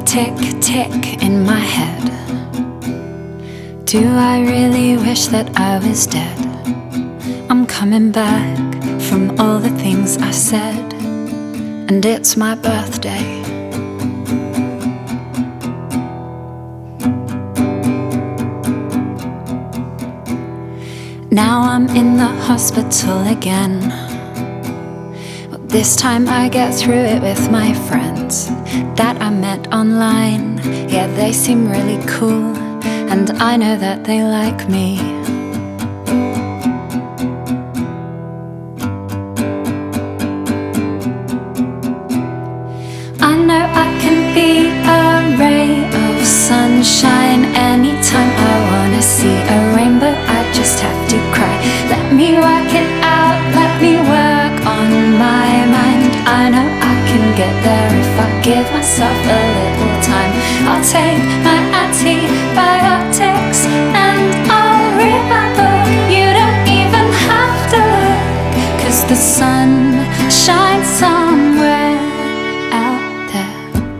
tick, tick in my head. Do I really wish that I was dead? I'm coming back from all the things I said, and it's my birthday. Now I'm in the hospital again. Well, this time I get through it with my friends that I met online. Yeah, they seem really cool, and I know that they like me. I know I can be a ray of sunshine anytime I wanna see a rainbow. I just have to cry. Let me work it out, let me work on my mind. I know I can get there if I give myself a little time. I'll take my antibiotics and I'll read my book. You don't even have to look, 'cause the sun shines somewhere out there.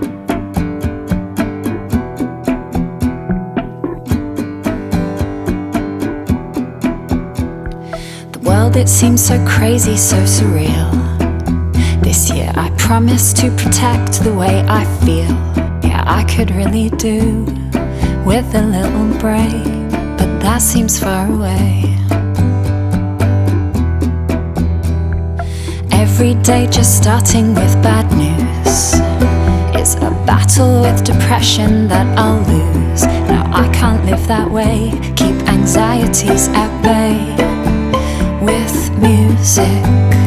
The world, it seems so crazy, so surreal. This year I promise to protect the way I feel. Yeah, I could really do with a little break, but that seems far away. Every day just starting with bad news. It's a battle with depression that I'll lose. Now I can't live that way, keep anxieties at bay with music.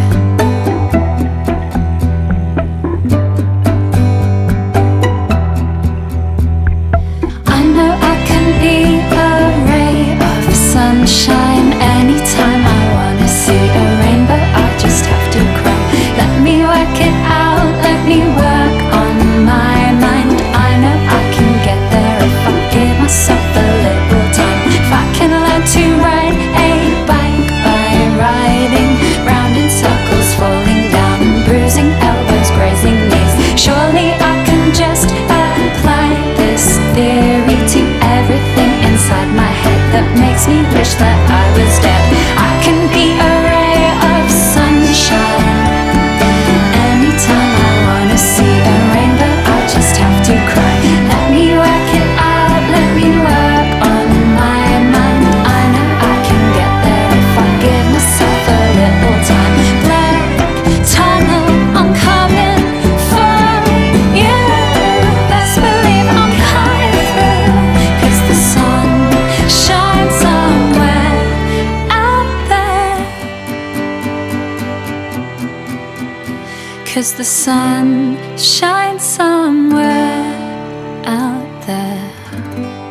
Sunshine anytime I wanna see a rainbow. I just have to cry. Let me work it out, let me work on my mind. I know I can get there if I give myself a little time. If I can learn to ride a bike by riding round in circles, falling down and bruising elbows, grazing knees. Surely I can just apply this theory to everything inside my head that makes me wish that I was dead. I can be a ray of sunshine anytime I wanna see a rainbow. I just have to cry. Let me work it out, let me work on my mind. I know I can get there if I give myself a little time. Black tunnel, I'm coming for you. Best believe I'm coming through, 'cause the sun shines somewhere out there. 'Cause the sun shines somewhere out there.